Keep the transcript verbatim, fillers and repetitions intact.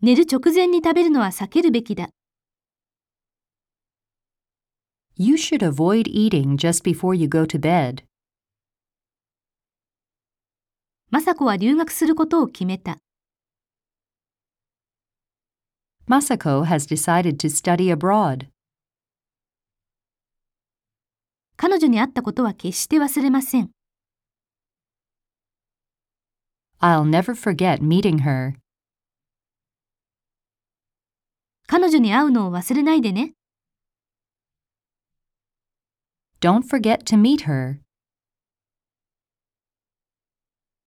寝る直前に食べるのは避けるべきだ。 You should avoid eating just before you go to bed. 雅子は留学することを決めた。 Masako has decided to study abroad. 彼女に会ったことは決して忘れません。 I'll never forget meeting her. 彼女に会うのを忘れないでね。 Don't forget to meet her.